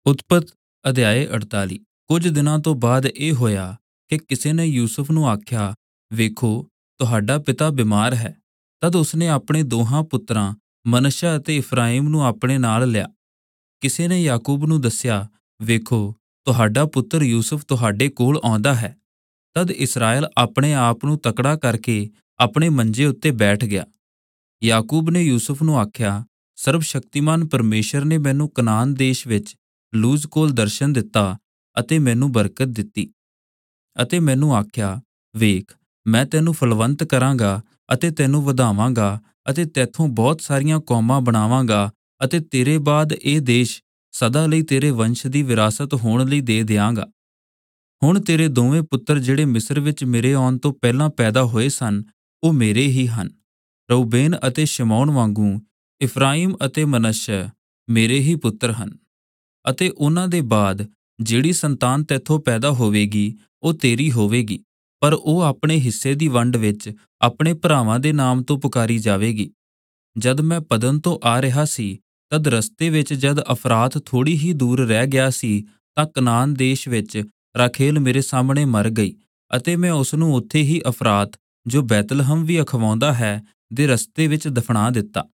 ਉਤਪਤ ਅਧਿਆਇ 48। ਕੁਝ ਦਿਨਾਂ ਤੋਂ ਬਾਅਦ ਇਹ ਹੋਇਆ ਕਿ ਕਿਸੇ ਨੇ ਯੂਸੁਫ ਨੂੰ ਆਖਿਆ, ਵੇਖੋ, ਤੁਹਾਡਾ ਪਿਤਾ ਬਿਮਾਰ ਹੈ। ਤਦ ਉਸਨੇ ਆਪਣੇ ਦੋਹਾਂ ਪੁੱਤਰਾਂ ਮਨੱਸ਼ਾ ਅਤੇ ਇਫ਼ਰਾਈਮ ਨੂੰ ਆਪਣੇ ਨਾਲ ਲਿਆ। ਕਿਸੇ ਨੇ ਯਾਕੂਬ ਨੂੰ ਦੱਸਿਆ, ਵੇਖੋ, ਤੁਹਾਡਾ ਪੁੱਤਰ ਯੂਸੁਫ ਤੁਹਾਡੇ ਕੋਲ ਆਉਂਦਾ ਹੈ। ਤਦ ਇਸਰਾਏਲ ਆਪਣੇ ਆਪ ਨੂੰ ਤਕੜਾ ਕਰਕੇ ਆਪਣੇ ਮੰਜੇ ਉੱਤੇ ਬੈਠ ਗਿਆ। ਯਾਕੂਬ ਨੇ ਯੂਸੁਫ ਨੂੰ ਆਖਿਆ, ਸਰਬਸ਼ਕਤੀਮਾਨ ਪਰਮੇਸ਼ਰ ਨੇ ਮੈਨੂੰ ਕਨਾਨ ਦੇਸ਼ ਵਿੱਚ ਲੂਜ਼ ਕੋਲ ਦਰਸ਼ਨ ਦਿੱਤਾ ਅਤੇ ਮੈਨੂੰ ਬਰਕਤ ਦਿੱਤੀ ਅਤੇ ਮੈਨੂੰ ਆਖਿਆ, ਵੇਖ, ਮੈਂ ਤੈਨੂੰ ਫਲਵੰਤ ਕਰਾਂਗਾ ਅਤੇ ਤੈਨੂੰ ਵਧਾਵਾਂਗਾ ਅਤੇ ਤੈਥੋਂ ਬਹੁਤ ਸਾਰੀਆਂ ਕੌਮਾਂ ਬਣਾਵਾਂਗਾ ਅਤੇ ਤੇਰੇ ਬਾਅਦ ਇਹ ਦੇਸ਼ ਸਦਾ ਲਈ ਤੇਰੇ ਵੰਸ਼ ਦੀ ਵਿਰਾਸਤ ਹੋਣ ਲਈ ਦੇ ਦਿਆਂਗਾ। ਹੁਣ ਤੇਰੇ ਦੋਵੇਂ ਪੁੱਤਰ ਜਿਹੜੇ ਮਿਸਰ ਵਿੱਚ ਮੇਰੇ ਆਉਣ ਤੋਂ ਪਹਿਲਾਂ ਪੈਦਾ ਹੋਏ ਸਨ, ਉਹ ਮੇਰੇ ਹੀ ਹਨ। ਰਊਬੇਨ ਅਤੇ ਸ਼ਿਮੌਨ ਵਾਂਗੂ ਇਫ਼ਰਾਈਮ ਅਤੇ ਮਨੱਸ਼ੇ ਮੇਰੇ ਹੀ ਪੁੱਤਰ ਹਨ। ਅਤੇ ਉਹਨਾਂ ਦੇ ਬਾਅਦ ਜਿਹੜੀ ਸੰਤਾਨ ਤੈਥੋਂ ਪੈਦਾ ਹੋਵੇਗੀ ਉਹ ਤੇਰੀ ਹੋਵੇਗੀ, ਪਰ ਉਹ ਆਪਣੇ ਹਿੱਸੇ ਦੀ ਵੰਡ ਵਿੱਚ ਆਪਣੇ ਭਰਾਵਾਂ ਦੇ ਨਾਮ ਤੋਂ ਪੁਕਾਰੀ ਜਾਵੇਗੀ। ਜਦ ਮੈਂ ਪਦਨ ਤੋਂ ਆ ਰਿਹਾ ਸੀ, ਤਦ ਰਸਤੇ ਵਿੱਚ ਜਦ ਅਫਰਾਤ ਥੋੜ੍ਹੀ ਹੀ ਦੂਰ ਰਹਿ ਗਿਆ ਸੀ, ਤਾਂ ਕਨਾਨ ਦੇਸ਼ ਵਿੱਚ ਰਾਖੇਲ ਮੇਰੇ ਸਾਹਮਣੇ ਮਰ ਗਈ ਅਤੇ ਮੈਂ ਉਸਨੂੰ ਉੱਥੇ ਹੀ ਅਫਰਾਤ, ਜੋ ਬੈਤਲਹਮ ਵੀ ਅਖਵਾਉਂਦਾ ਹੈ, ਦੇ ਰਸਤੇ ਵਿੱਚ ਦਫਨਾ ਦਿੱਤਾ।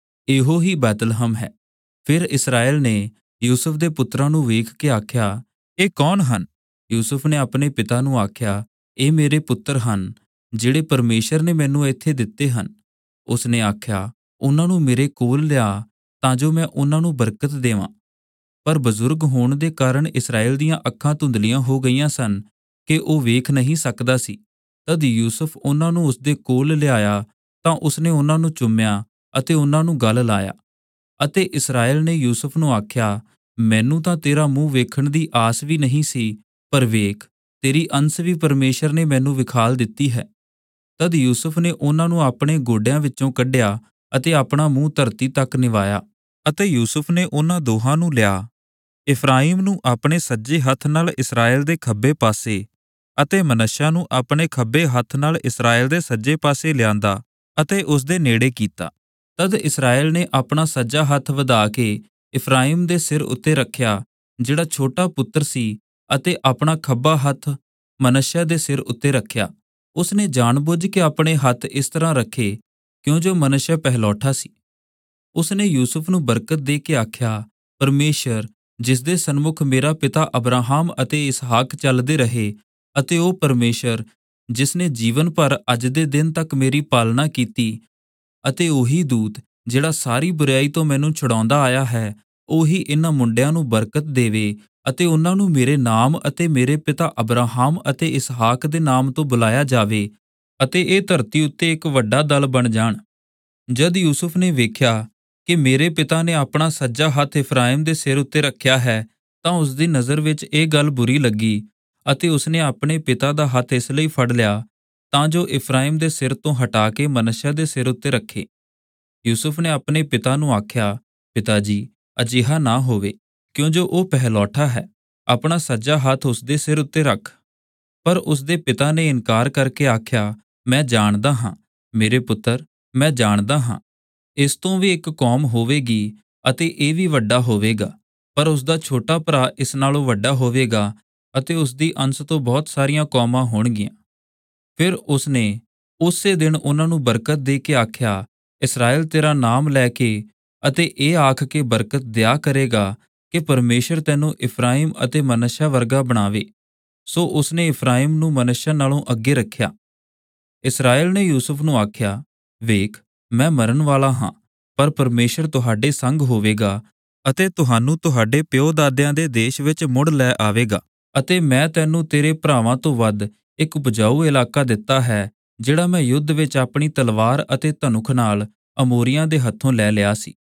ਇਹੋ ਹੀ ਬੈਤਲਹਮ ਹੈ। ਫਿਰ ਇਸਰਾਏਲ ਨੇ ਯੂਸੁਫ ਦੇ ਪੁੱਤਰਾਂ ਨੂੰ ਵੇਖ ਕੇ ਆਖਿਆ, ਇਹ ਕੌਣ ਹਨ? ਯੂਸੁਫ ਨੇ ਆਪਣੇ ਪਿਤਾ ਨੂੰ ਆਖਿਆ, ਇਹ ਮੇਰੇ ਪੁੱਤਰ ਹਨ, ਜਿਹੜੇ ਪਰਮੇਸ਼ਰ ਨੇ ਮੈਨੂੰ ਇੱਥੇ ਦਿੱਤੇ ਹਨ। ਉਸਨੇ ਆਖਿਆ, ਉਹਨਾਂ ਨੂੰ ਮੇਰੇ ਕੋਲ ਲਿਆ ਤਾਂ ਜੋ ਮੈਂ ਉਹਨਾਂ ਨੂੰ ਬਰਕਤ ਦੇਵਾਂ। ਪਰ ਬਜ਼ੁਰਗ ਹੋਣ ਦੇ ਕਾਰਨ ਇਸਰਾਏਲ ਦੀਆਂ ਅੱਖਾਂ ਧੁੰਦਲੀਆਂ ਹੋ ਗਈਆਂ ਸਨ ਕਿ ਉਹ ਵੇਖ ਨਹੀਂ ਸਕਦਾ ਸੀ। ਤਦ ਯੂਸੁਫ ਉਹਨਾਂ ਨੂੰ ਉਸਦੇ ਕੋਲ ਲਿਆਇਆ ਤਾਂ ਉਸਨੇ ਉਹਨਾਂ ਨੂੰ ਚੁੰਮਿਆ ਅਤੇ ਉਹਨਾਂ ਨੂੰ ਗਲ ਲਾਇਆ। ਅਤੇ ਇਸਰਾਏਲ ਨੇ ਯੂਸੁਫ ਨੂੰ ਆਖਿਆ, ਮੈਨੂੰ ਤਾਂ ਤੇਰਾ ਮੂੰਹ ਵੇਖਣ ਦੀ ਆਸ ਵੀ ਨਹੀਂ ਸੀ, ਪਰ ਵੇਖ, ਤੇਰੀ ਅੰਸ ਵੀ ਪਰਮੇਸ਼ਰ ਨੇ ਮੈਨੂੰ ਵਿਖਾਲ ਦਿੱਤੀ ਹੈ। ਤਦ ਯੂਸੁਫ ਨੇ ਉਹਨਾਂ ਨੂੰ ਆਪਣੇ ਗੋਡਿਆਂ ਵਿੱਚੋਂ ਕੱਢਿਆ ਅਤੇ ਆਪਣਾ ਮੂੰਹ ਧਰਤੀ ਤੱਕ ਨਿਵਾਇਆ। ਅਤੇ ਯੂਸੁਫ ਨੇ ਉਹਨਾਂ ਦੋਹਾਂ ਨੂੰ ਲਿਆ, ਇਫ਼ਰਾਈਮ ਨੂੰ ਆਪਣੇ ਸੱਜੇ ਹੱਥ ਨਾਲ ਇਸਰਾਏਲ ਦੇ ਖੱਬੇ ਪਾਸੇ ਅਤੇ ਮਨੱਸ਼ਾ ਨੂੰ ਆਪਣੇ ਖੱਬੇ ਹੱਥ ਨਾਲ ਇਸਰਾਏਲ ਦੇ ਸੱਜੇ ਪਾਸੇ ਲਿਆਂਦਾ ਅਤੇ ਉਸਦੇ ਨੇੜੇ ਕੀਤਾ। ਤਦ ਇਸਰਾਏਲ ਨੇ ਆਪਣਾ ਸੱਜਾ ਹੱਥ ਵਧਾ ਕੇ ਇਫ਼ਰਾਈਮ ਦੇ ਸਿਰ ਉੱਤੇ ਰੱਖਿਆ, ਜਿਹੜਾ ਛੋਟਾ ਪੁੱਤਰ ਸੀ, ਅਤੇ ਆਪਣਾ ਖੱਬਾ ਹੱਥ ਮਨੱਸ਼ਾ ਦੇ ਸਿਰ ਉੱਤੇ ਰੱਖਿਆ। ਉਸਨੇ ਜਾਣ-ਬੁੱਝ ਕੇ ਆਪਣੇ ਹੱਥ ਇਸ ਤਰ੍ਹਾਂ ਰੱਖੇ ਕਿਉਂ ਜੋ ਮਨੱਸ਼ਾ ਪਹਿਲੌਠਾ ਸੀ। ਉਸਨੇ ਯੂਸੁਫ ਨੂੰ ਬਰਕਤ ਦੇ ਕੇ ਆਖਿਆ, ਪਰਮੇਸ਼ਰ, ਜਿਸ ਦੇ ਸਨਮੁਖ ਮੇਰਾ ਪਿਤਾ ਅਬਰਾਹਮ ਅਤੇ ਇਸਹਾਕ ਚੱਲਦੇ ਰਹੇ, ਅਤੇ ਉਹ ਪਰਮੇਸ਼ਰ ਜਿਸ ਨੇ ਜੀਵਨ ਭਰ ਅੱਜ ਦੇ ਦਿਨ ਤੱਕ ਮੇਰੀ ਪਾਲਣਾ ਕੀਤੀ, ਅਤੇ ਉਹੀ ਦੂਤ ਜਿਹੜਾ ਸਾਰੀ ਬੁਰਾਈ ਤੋਂ ਮੈਨੂੰ ਛੁਡਾਉਂਦਾ ਆਇਆ ਹੈ, ਉਹੀ ਇਹਨਾਂ ਮੁੰਡਿਆਂ ਨੂੰ ਬਰਕਤ ਦੇਵੇ ਅਤੇ ਉਹਨਾਂ ਨੂੰ ਮੇਰੇ ਨਾਮ ਅਤੇ ਮੇਰੇ ਪਿਤਾ ਅਬਰਾਹਮ ਅਤੇ ਇਸਹਾਕ ਦੇ ਨਾਮ ਤੋਂ ਬੁਲਾਇਆ ਜਾਵੇ, ਅਤੇ ਇਹ ਧਰਤੀ ਉੱਤੇ ਇੱਕ ਵੱਡਾ ਦਲ ਬਣ ਜਾਣ। ਜਦ ਯੂਸੁਫ ਨੇ ਵੇਖਿਆ ਕਿ ਮੇਰੇ ਪਿਤਾ ਨੇ ਆਪਣਾ ਸੱਜਾ ਹੱਥ ਇਫ਼ਰਾਈਮ ਦੇ ਸਿਰ ਉੱਤੇ ਰੱਖਿਆ ਹੈ, ਤਾਂ ਉਸਦੀ ਨਜ਼ਰ ਵਿੱਚ ਇਹ ਗੱਲ ਬੁਰੀ ਲੱਗੀ ਅਤੇ ਉਸਨੇ ਆਪਣੇ ਪਿਤਾ ਦਾ ਹੱਥ ਇਸ ਲਈ ਫੜ ਲਿਆ ਤਾਂ ਜੋ ਇਫ਼ਰਾਈਮ ਦੇ ਸਿਰ ਤੋਂ ਹਟਾ ਕੇ ਮਨੱਸ਼ਾ ਦੇ ਸਿਰ ਉੱਤੇ ਰੱਖੇ। ਯੂਸੁਫ ਨੇ ਆਪਣੇ ਪਿਤਾ ਨੂੰ ਆਖਿਆ, ਪਿਤਾ ਜੀ, ਅਜਿਹਾ ਨਾ ਹੋਵੇ, ਕਿਉਂ ਜੋ ਉਹ ਪਹਿਲੌਠਾ ਹੈ। ਆਪਣਾ ਸੱਜਾ ਹੱਥ ਉਸਦੇ ਸਿਰ ਉੱਤੇ ਰੱਖ। ਪਰ ਉਸਦੇ ਪਿਤਾ ਨੇ ਇਨਕਾਰ ਕਰਕੇ ਆਖਿਆ, ਮੈਂ ਜਾਣਦਾ ਹਾਂ, ਮੇਰੇ ਪੁੱਤਰ, ਮੈਂ ਜਾਣਦਾ ਹਾਂ। ਇਸ ਤੋਂ ਵੀ ਇੱਕ ਕੌਮ ਹੋਵੇਗੀ ਅਤੇ ਇਹ ਵੀ ਵੱਡਾ ਹੋਵੇਗਾ, ਪਰ ਉਸਦਾ ਛੋਟਾ ਭਰਾ ਇਸ ਨਾਲੋਂ ਵੱਡਾ ਹੋਵੇਗਾ ਅਤੇ ਉਸਦੀ ਅੰਸ਼ ਤੋਂ ਬਹੁਤ ਸਾਰੀਆਂ ਕੌਮਾਂ ਹੋਣਗੀਆਂ। ਫਿਰ ਉਸਨੇ ਉਸੇ ਦਿਨ ਉਹਨਾਂ ਨੂੰ ਬਰਕਤ ਦੇ ਕੇ ਆਖਿਆ, ਇਸਰਾਏਲ ਤੇਰਾ ਨਾਮ ਲੈ ਕੇ ਅਤੇ ਇਹ ਆਖ ਕੇ ਬਰਕਤ ਦਿਆ ਕਰੇਗਾ ਕਿ ਪਰਮੇਸ਼ਰ ਤੈਨੂੰ ਇਫ਼ਰਾਈਮ ਅਤੇ ਮਨੱਸ਼ਾ ਵਰਗਾ ਬਣਾਵੇ। ਸੋ ਉਸਨੇ ਇਫ਼ਰਾਈਮ ਨੂੰ ਮਨੱਸ਼ਾ ਨਾਲੋਂ ਅੱਗੇ ਰੱਖਿਆ। ਇਸਰਾਏਲ ਨੇ ਯੂਸੁਫ ਨੂੰ ਆਖਿਆ, ਵੇਖ, ਮੈਂ ਮਰਨ ਵਾਲਾ ਹਾਂ, ਪਰ ਪਰਮੇਸ਼ਰ ਤੁਹਾਡੇ ਸੰਗ ਹੋਵੇਗਾ ਅਤੇ ਤੁਹਾਨੂੰ ਤੁਹਾਡੇ ਪਿਓ ਦਾਦਿਆਂ ਦੇ ਦੇਸ਼ ਵਿੱਚ ਮੁੜ ਲੈ ਆਵੇਗਾ, ਅਤੇ ਮੈਂ ਤੈਨੂੰ ਤੇਰੇ ਭਰਾਵਾਂ ਤੋਂ ਵੱਧ ਇੱਕ ਉਪਜਾਊ ਇਲਾਕਾ ਦਿੱਤਾ ਹੈ, ਜਿਹੜਾ ਮੈਂ ਯੁੱਧ ਵਿੱਚ ਆਪਣੀ ਤਲਵਾਰ ਅਤੇ ਧਨੁਖ ਨਾਲ ਅਮੋਰੀਆਂ ਦੇ ਹੱਥੋਂ ਲੈ ਲਿਆ ਸੀ।